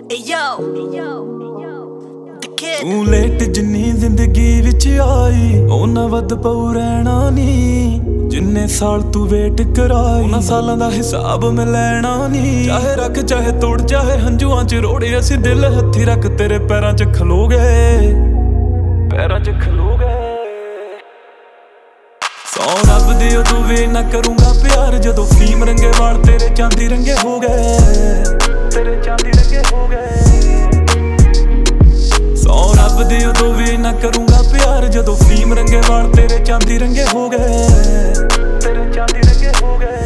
ਤੂੰ ਲੇਟ ਜਿੰਨੀ ਜ਼ਿੰਦਗੀ ਵਿੱਚ ਆਈ ਉਹਨਾਂ ਵੱਧ ਪਊ ਰਹਿਣਾ ਨੀ। ਜਿੰਨੇ ਸਾਲ ਤੂੰ ਵੇਟ ਕਰਾਈ ਉਹਨਾਂ ਸਾਲਾਂ ਦਾ ਹਿਸਾਬ ਮੈਂ ਲੈਣਾ ਨੀ। ਚਾਹੇ ਰੱਖ ਚਾਹੇ ਤੋੜ ਚਾਹੇ ਹੰਝੂਆਂ ਚ ਰੋੜੇ ਅਸੀਂ ਦਿਲ ਹੱਥੀ ਰੱਖ ਤੇਰੇ ਪੈਰਾਂ ਚ ਖਲੋ ਗਏ, ਪੈਰਾਂ ਚ ਖਲੋ ਗਏ। ਸੌ ਰੱਬ ਦੀ ਤੂੰ ਵੀ ਨਾ ਕਰੂੰਗਾ ਪਿਆਰ ਜਦੋਂ ਫੀਮ ਰੰਗੇ ਵਾਲ ਤੇਰੇ ਚਾਂਦੀ ਰੰਗੇ ਹੋ ਗਏ, ਤੇਰੇ ਚਾਂਦੀ ਰੰਗੇ ਹੋ ਗਏ। ਸੌ ਰੱਬ ਦੀ ਤੂੰ ਵੀ ਨਾ ਕਰੂੰਗਾ ਪਿਆਰ ਜਦੋਂ ਫੀਮ ਰੰਗੇ ਵਾਲ ਤੇਰੇ ਚਾਂਦੀ ਰੰਗੇ ਹੋ ਗਏ, ਤੇਰੇ ਚਾਂਦੀ ਰੰਗੇ ਹੋ ਗਏ।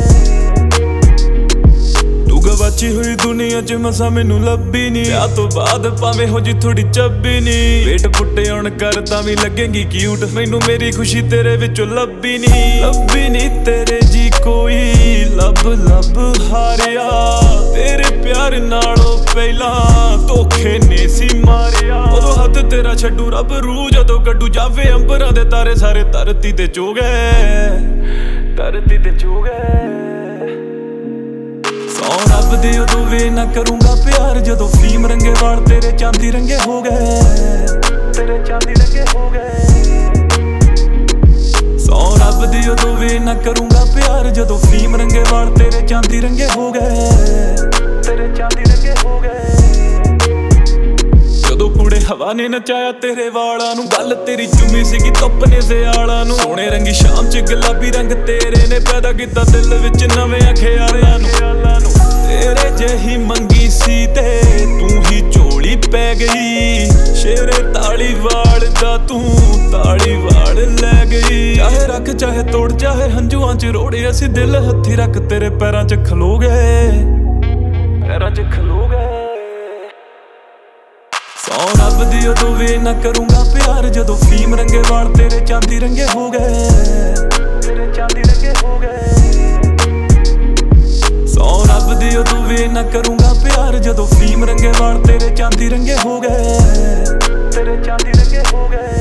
ਤੂੰ ਗਵਾਚੀ ਹੋਈ ਦੁਨੀਆ ਚ ਮਸਾਂ ਮੈਨੂੰ ਲੱਭੀ ਨੀ। ਵਿਆਹ ਤੋਂ ਬਾਅਦ ਭਾਵੇਂ ਹੋ ਜੀ ਥੋੜੀ ਚੱਬੀ ਨੀ। ਵੇਟ ਪੁੱਟੇ ਹੁਣ ਕਰ ਤਾਂ ਵੀ ਲੱਗੇਗੀ ਕਿਊਟ, ਮੈਨੂੰ ਮੇਰੀ ਖੁਸ਼ੀ ਤੇਰੇ ਵਿੱਚੋਂ ਲੱਭੀ ਨੀ। ਲੱਭੀ ਨੀ ਤੇਰੇ ਜੀ ਕੋਈ ਲੱਭ ਲੱਭ ਹਾਰਿਆ, ਤੇਰੇ ਪਿਆਰ ਨਾਲੋਂ ਪਹਿਲਾਂ ਧੋਖੇ ਨੇ ਸੀ ਮਾਰਿਆ। ਉਦੋਂ ਹੱਥ ਤੇਰਾ ਛੱਡੂ ਰੱਬ ਰੂ ਜਦੋਂ ਕੱਢੂ ਜਾਵੇ ਅੰਬਰਾਂ ਦੇ ਤਾਰੇ ਸਾਰੇ ਧਰਤੀ ਤੇ ਚੋ ਗਏ, ਧਰਤੀ ਤੇ ਚੋ ਗਏ। ਸੌ ਰੱਬ ਦੀ ਤੂੰ ਵੀ ਨਾ ਕਰੂੰਗਾ ਪਿਆਰ ਜਦੋਂ ਫੀਮ ਰੰਗੇ ਵਾਲ ਤੇਰੇ ਚਾਂਦੀ ਰੰਗੇ ਹੋ ਗਏ, ਤੇਰੇ ਚਾਂਦੀ ਰੰਗੇ ਹੋ ਗਏ। ਸੌ ਰੱਬ ਦੀ ਤੂੰ ਵੀ ਨਾ ਕਰੂੰਗਾ ਪਿਆਰ ਜਦੋਂ ਫੀਮ ਰੰਗੇ ਵਾਲ ਤੇਰੇ ਚਾਂਦੀ ਰੰਗੇ ਹੋ ਗਏ, ਤੇਰੇ ਚਾਂਦੀ ਰੰਗੇ ਹੋ ਗਏ। ਜਦੋਂ ਕੁੜੇ ਹਵਾ ਨੇ ਨਚਾਇਆ ਤੇਰੇ ਵਾਲਾਂ ਨੂੰ, ਗੱਲ ਤੇਰੀ ਚੁੰਮੀ ਸੀਗੀ ਧੁੱਪ ਨੇ ਸਿਆਲਾਂ ਨੂੰ। ਸੋਹਣੇ ਰੰਗੀ ਸ਼ਾਮ ਚ ਗੁਲਾਬੀ ਰੰਗ ਤੇਰੇ ਨੇ ਪੈਦਾ ਕੀਤਾ ਦਿਲ ਵਿੱਚ ਨਵੇਂ ਖਿਆਲਾਂ ਨੂੰ। ਤੇਰੇ ਜਿਹੀ ਮੰਗੀ ਸੀ ਤੇ ਤੂੰ ਹੀ ਝੋਲੀ ਪੈ ਗਈ, ਸ਼ੇਰੇ ਧਾਲੀਵਾਲ ਦਾ ਤੂੰ ਧਾਲੀਵਾਲ ਲੈ ਗਈ। ਚਾਹੇ ਰੱਖ ਚਾਹੇ ਤੋੜ ਚਾਹੇ ਹੰਝੂਆਂ ਚ ਰੋੜੇ ਅਸੀਂ ਦਿਲ ਹੱਥੀ ਰੱਖ ਤੇਰੇ ਪੈਰਾਂ ਚ ਖਲੋ ਗਏ, ਪੈਰਾਂ ਚ ਖਲੋ ਗਏ। ਸੌ ਰੱਬ ਦੀ ਤੂੰ ਵੀ ਨਾ ਕਰੂੰਗਾ ਪਿਆਰ ਜਦੋਂ ਫੀਮ ਰੰਗੇ ਵਾਲ ਤੇਰੇ ਚਾਂਦੀ ਰੰਗੇ ਹੋ ਗਏ, ਤੇਰੇ ਚਾਂਦੀ ਰੰਗੇ ਹੋ ਗਏ। ਸੌ ਰੱਬ ਦੀ ਤੂੰ ਵੀ ਨਾ ਕਰੂੰਗਾ ਪਿਆਰ ਜਦੋਂ ਫੀਮ ਰੰਗੇ ਵਾਲ ਤੇਰੇ ਚਾਂਦੀ ਰੰਗੇ ਹੋ ਗਏ, ਤੇਰੇ ਚਾਂਦੀ ਰੰਗੇ ਹੋ ਗਏ।